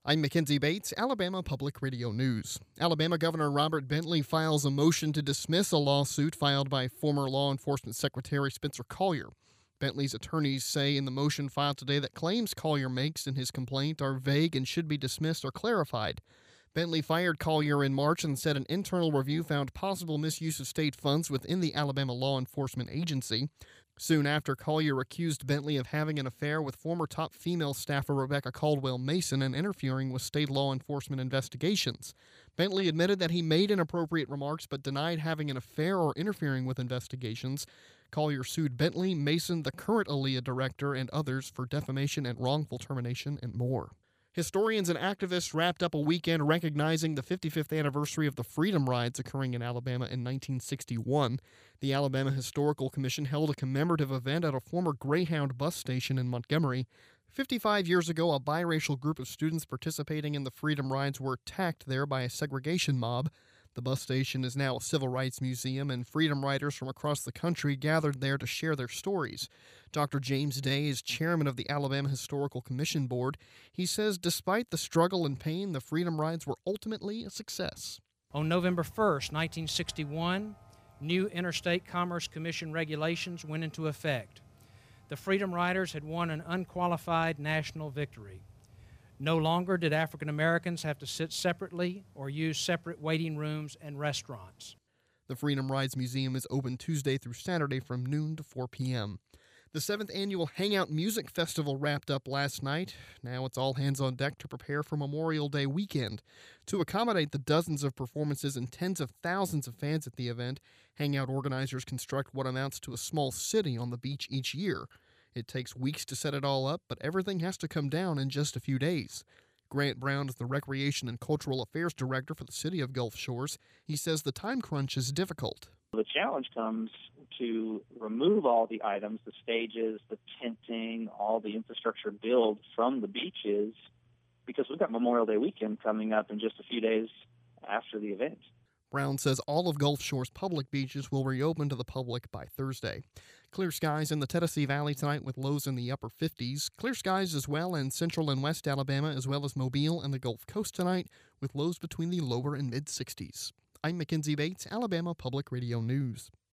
I'm Mackenzie Bates, Alabama Public Radio News. Alabama Governor Robert Bentley files a motion to dismiss a lawsuit filed by former Law Enforcement Secretary Spencer Collier. Bentley's attorneys say in the motion filed today that claims Collier makes in his complaint are vague and should be dismissed or clarified. Bentley fired Collier in March and said an internal review found possible misuse of state funds within the Alabama law enforcement agency. Soon after, Collier accused Bentley of having an affair with former top female staffer Rebecca Caldwell Mason and interfering with state law enforcement investigations. Bentley admitted that he made inappropriate remarks but denied having an affair or interfering with investigations. Collier sued Bentley, Mason, the current ALEA director, and others for defamation and wrongful termination and more. Historians and activists wrapped up a weekend recognizing the 55th anniversary of the Freedom Rides occurring in Alabama in 1961. The Alabama Historical Commission held a commemorative event at a former Greyhound bus station in Montgomery. 55 years ago, a biracial group of students participating in the Freedom Rides were attacked there by a segregation mob. The bus station is now a civil rights museum, and freedom riders from across the country gathered there to share their stories. Dr. James Day is chairman of the Alabama Historical Commission Board. He says despite the struggle and pain, the Freedom Rides were ultimately a success. On November 1st, 1961, new Interstate Commerce Commission regulations went into effect. The Freedom Riders had won an unqualified national victory. No longer did African Americans have to sit separately or use separate waiting rooms and restaurants. The Freedom Rides Museum is open Tuesday through Saturday from noon to 4 p.m. The 7th annual Hangout Music Festival wrapped up last night. Now it's all hands on deck to prepare for Memorial Day weekend. To accommodate the dozens of performances and tens of thousands of fans at the event, Hangout organizers construct what amounts to a small city on the beach each year. It takes weeks to set it all up, but everything has to come down in just a few days. Grant Brown is the Recreation and Cultural Affairs Director for the City of Gulf Shores. He says the time crunch is difficult. The challenge comes to remove all the items, the stages, the tenting, all the infrastructure build from the beaches, because we've got Memorial Day weekend coming up in just a few days after the event. Brown says all of Gulf Shore's public beaches will reopen to the public by Thursday. Clear skies in the Tennessee Valley tonight with lows in the upper 50s. Clear skies as well in central and west Alabama as well as Mobile and the Gulf Coast tonight with lows between the lower and mid 60s. I'm Mackenzie Bates, Alabama Public Radio News.